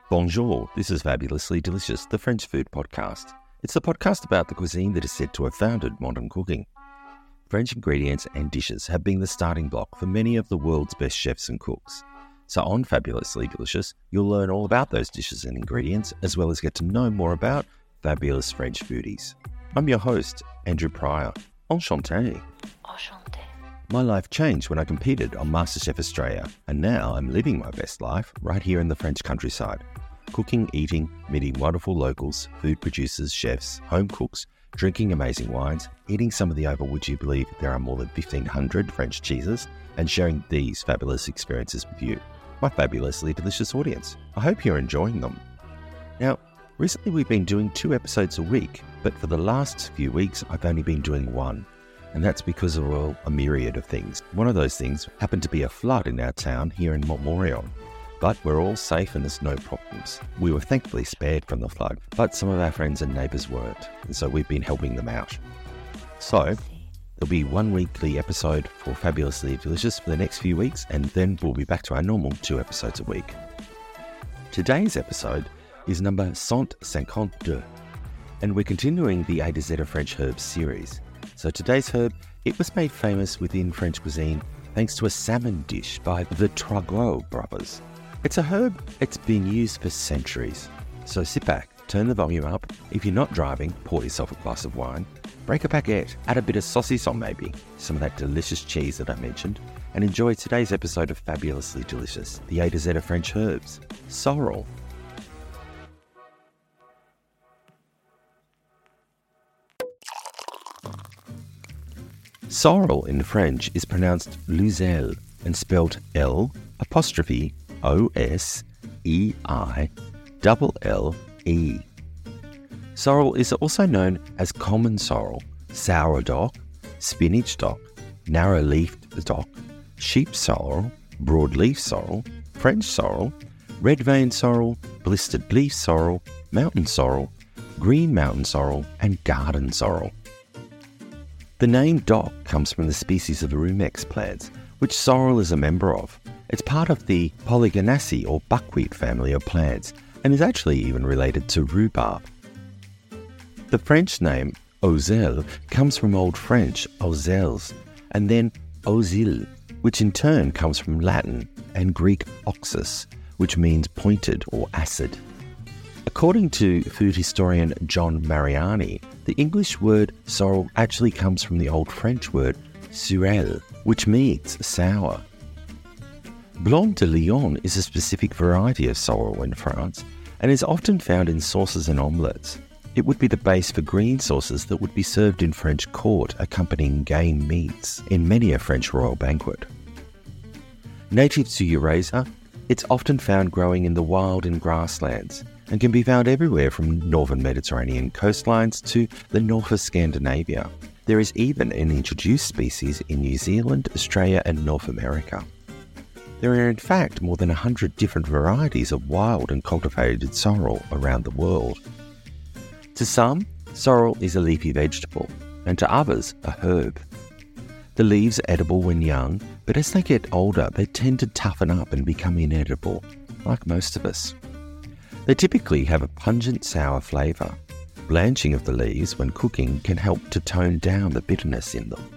Bonjour, this is Fabulously Delicious, the French food podcast. It's the podcast about the cuisine that is said to have founded modern cooking. French ingredients and dishes have been the starting block for many of the world's best chefs and cooks. So on Fabulously Delicious, you'll learn all about those dishes and ingredients, as well as get to know more about fabulous French foodies. I'm your host, Andrew Pryor. Enchanté. Enchanté. My life changed when I competed on MasterChef Australia, and now I'm living my best life right here in the French countryside. Cooking, eating, meeting wonderful locals, food producers, chefs, home cooks, drinking amazing wines, eating some of the would you believe there are more than 1,500 French cheeses, and sharing these fabulous experiences with you, my fabulously delicious audience. I hope you're enjoying them. Now, recently we've been doing 2 episodes a week, but for the last few weeks I've only been doing 1. And that's because of a myriad of things. One of those things happened to be a flood in our town here in Montmorillon. But we're all safe and there's no problems. We were thankfully spared from the flood, but some of our friends and neighbours weren't, and so we've been helping them out. So, there'll be 1 weekly episode for Fabulously Delicious for the next few weeks, and then we'll be back to our normal 2 episodes a week. Today's episode is number 152, and we're continuing the A to Z of French herbs series. So today's herb, it was made famous within French cuisine thanks to a salmon dish by the Tragueau brothers. It's a herb that's been used for centuries. So sit back, turn the volume up. If you're not driving, pour yourself a glass of wine, break a baguette, add a bit of saucisse on maybe, some of that delicious cheese that I mentioned, and enjoy today's episode of Fabulously Delicious, the A to Z of French herbs, sorrel. Sorrel in French is pronounced Luzel and spelled L''OSEILLE. Sorrel is also known as common sorrel, sourdock, spinach dock, narrow-leafed dock, sheep sorrel, broadleaf sorrel, French sorrel, red vein sorrel, blistered leaf sorrel, mountain sorrel, green mountain sorrel, and garden sorrel. The name dock comes from the species of rumex plants, which sorrel is a member of. It's part of the Polygonaceae or buckwheat family of plants, and is actually even related to rhubarb. The French name Oseille comes from Old French oselles, and then osile, which in turn comes from Latin and Greek oxus, which means pointed or acid. According to food historian John Mariani, the English word sorrel actually comes from the Old French word surelle, which means sour. Blanc de Lion is a specific variety of sorrel in France and is often found in sauces and omelettes. It would be the base for green sauces that would be served in French court accompanying game meats in many a French royal banquet. Native to Eurasia, it's often found growing in the wild and grasslands, and can be found everywhere from northern Mediterranean coastlines to the north of Scandinavia. There is even an introduced species in New Zealand, Australia, and North America. There are in fact more than 100 different varieties of wild and cultivated sorrel around the world. To some, sorrel is a leafy vegetable, and to others, a herb. The leaves are edible when young, but as they get older, they tend to toughen up and become inedible, like most of us. They typically have a pungent sour flavour. Blanching of the leaves when cooking can help to tone down the bitterness in them.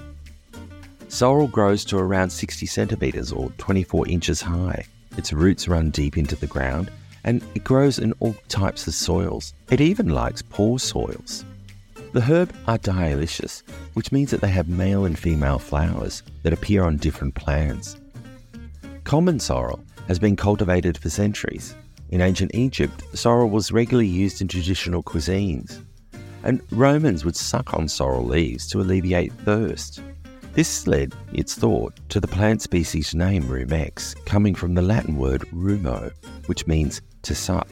Sorrel grows to around 60 centimetres or 24 inches high. Its roots run deep into the ground, and it grows in all types of soils. It even likes poor soils. The herb are dioecious, which means that they have male and female flowers that appear on different plants. Common sorrel has been cultivated for centuries. In ancient Egypt, sorrel was regularly used in traditional cuisines, and Romans would suck on sorrel leaves to alleviate thirst. This led, it's thought, to the plant species name rumex, coming from the Latin word rumo, which means to suck.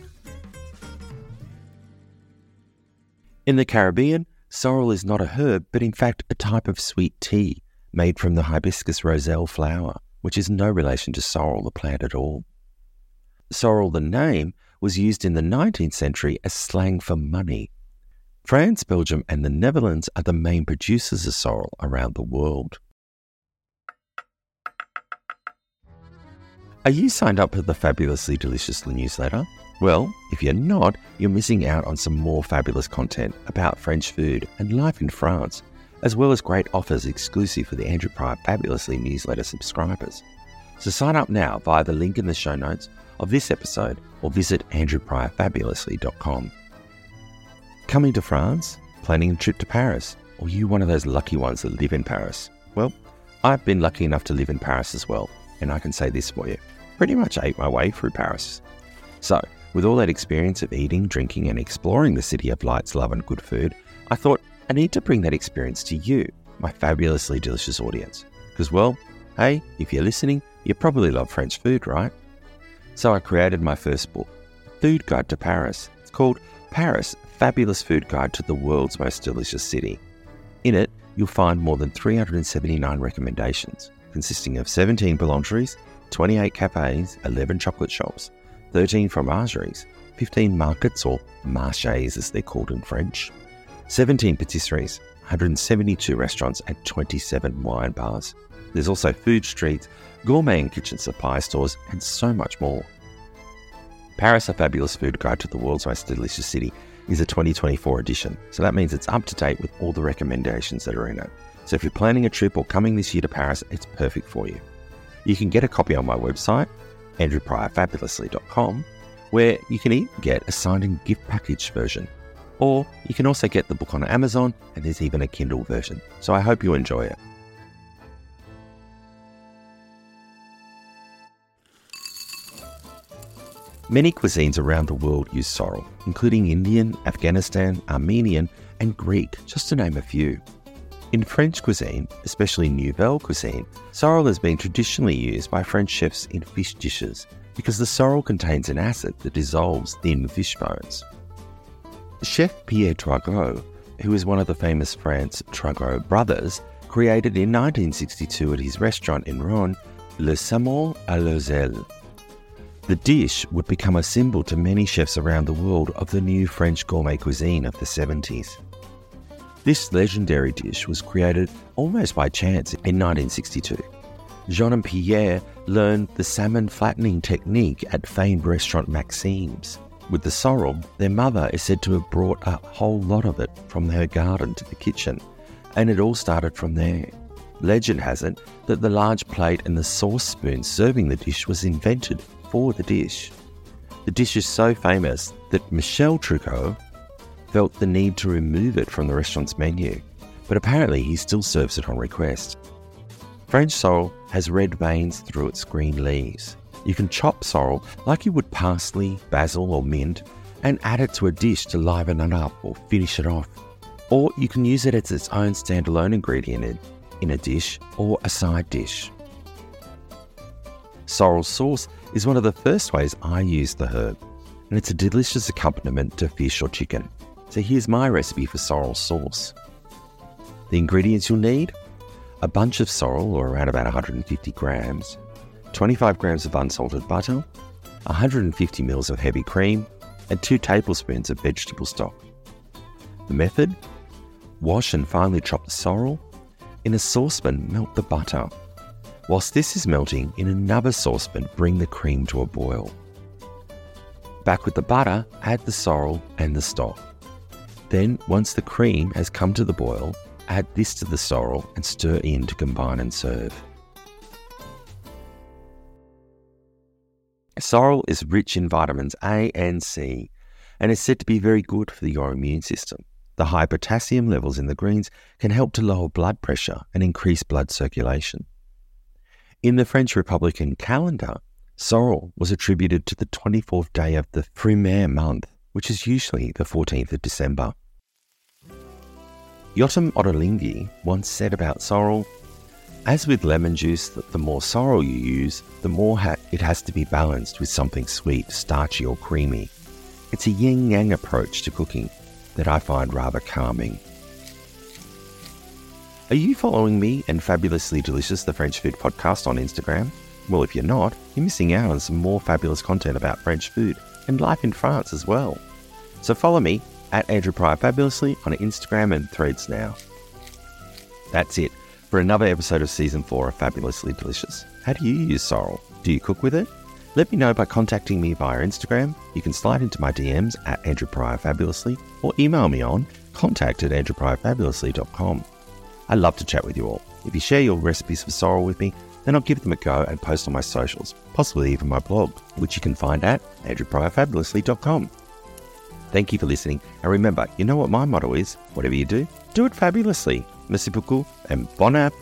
In the Caribbean, sorrel is not a herb, but in fact a type of sweet tea made from the hibiscus roselle flower, which is no relation to sorrel the plant at all. Sorrel, the name, was used in the 19th century as slang for money. France, Belgium, and the Netherlands are the main producers of sorrel around the world. Are you signed up for the Fabulously Delicious newsletter? Well, if you're not, you're missing out on some more fabulous content about French food and life in France, as well as great offers exclusive for the Andrew Pryor Fabulously newsletter subscribers. So sign up now via the link in the show notes of this episode or visit andrewpryorfabulously.com. Coming to France? Planning a trip to Paris? Or you one of those lucky ones that live in Paris? Well, I've been lucky enough to live in Paris as well, and I can say this for you. Pretty much ate my way through Paris. So, with all that experience of eating, drinking and exploring the city of lights, love and good food, I thought I need to bring that experience to you, my fabulously delicious audience. Because, well, hey, if you're listening, you probably love French food, right? So I created my first book, Food Guide to Paris. It's called Paris, Fabulous Food Guide to the World's Most Delicious City. In it, you'll find more than 379 recommendations, consisting of 17 boulangeries, 28 cafes, 11 chocolate shops, 13 fromageries, 15 markets or marchés as they're called in French, 17 patisseries, 172 restaurants and 27 wine bars. There's also food streets, gourmet and kitchen supply stores and so much more. Paris, a Fabulous Food Guide to the World's Most Delicious City is a 2024 edition, so that means it's up to date with all the recommendations that are in it. So if you're planning a trip or coming this year to Paris, it's perfect for you. You can get a copy on my website, andrewpryorfabulously.com, where you can even get a signed-in gift package version. Or you can also get the book on Amazon, and there's even a Kindle version. So I hope you enjoy it. Many cuisines around the world use sorrel, including Indian, Afghanistan, Armenian, and Greek, just to name a few. In French cuisine, especially Nouvelle cuisine, sorrel has been traditionally used by French chefs in fish dishes because the sorrel contains an acid that dissolves thin fish bones. Chef Pierre Trago, who is one of the famous France Trago brothers, created in 1962 at his restaurant in Rouen, Le Saumon à l'Oiselle. The dish would become a symbol to many chefs around the world of the new French gourmet cuisine of the 70s. This legendary dish was created almost by chance in 1962. Jean and Pierre learned the salmon flattening technique at famed restaurant Maxime's. With the sorrel, their mother is said to have brought a whole lot of it from her garden to the kitchen, and it all started from there. Legend has it that the large plate and the sauce spoon serving the dish was invented for the dish. The dish is so famous that Michel Trucco felt the need to remove it from the restaurant's menu, but apparently he still serves it on request. French sorrel has red veins through its green leaves. You can chop sorrel like you would parsley, basil or mint and add it to a dish to liven it up or finish it off. Or you can use it as its own standalone ingredient in a dish or a side dish. Sorrel sauce is one of the first ways I use the herb, and it's a delicious accompaniment to fish or chicken. So here's my recipe for sorrel sauce. The ingredients you'll need: a bunch of sorrel, or around about 150 grams, 25 grams of unsalted butter, 150 ml of heavy cream, and 2 tablespoons of vegetable stock. The method: wash and finely chop the sorrel. In a saucepan, melt the butter. Whilst this is melting, in another saucepan, bring the cream to a boil. Back with the butter, add the sorrel and the stock. Then, once the cream has come to the boil, add this to the sorrel and stir in to combine and serve. Sorrel is rich in vitamins A and C and is said to be very good for your immune system. The high potassium levels in the greens can help to lower blood pressure and increase blood circulation. In the French Republican calendar, sorrel was attributed to the 24th day of the Frimaire month, which is usually the 14th of December. Yotam Ottolenghi once said about sorrel, "As with lemon juice, the more sorrel you use, the more it has to be balanced with something sweet, starchy or creamy. It's a yin-yang approach to cooking that I find rather calming." Are you following me and Fabulously Delicious, the French Food Podcast, on Instagram? Well, if you're not, you're missing out on some more fabulous content about French food and life in France as well. So follow me at Andrew Pryor Fabulously on Instagram and Threads now. That's it for another episode of Season 4 of Fabulously Delicious. How do you use sorrel? Do you cook with it? Let me know by contacting me via Instagram. You can slide into my DMs at Andrew Pryor Fabulously or email me on contact@andrewpryorfabulously.com. I love to chat with you all. If you share your recipes for sorrel with me, then I'll give them a go and post on my socials, possibly even my blog, which you can find at andrewpryorfabulously.com. Thank you for listening, and remember, you know what my motto is: whatever you do, do it fabulously. Merci beaucoup, and bon app.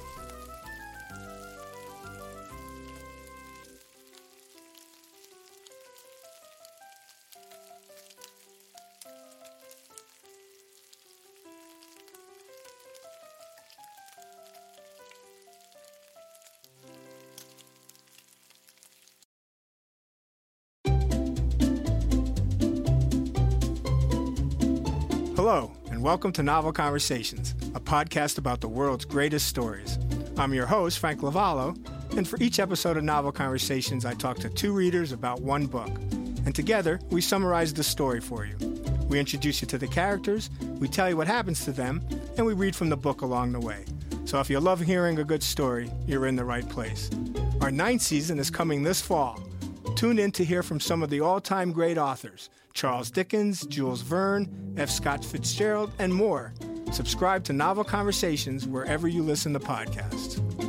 Hello, and welcome to Novel Conversations, a podcast about the world's greatest stories. I'm your host, Frank Lavallo, and for each episode of Novel Conversations, I talk to two readers about one book. And together, we summarize the story for you. We introduce you to the characters, we tell you what happens to them, and we read from the book along the way. So if you love hearing a good story, you're in the right place. Our 9th season is coming this fall. Tune in to hear from some of the all-time great authors: Charles Dickens, Jules Verne, F. Scott Fitzgerald, and more. Subscribe to Novel Conversations wherever you listen to podcasts.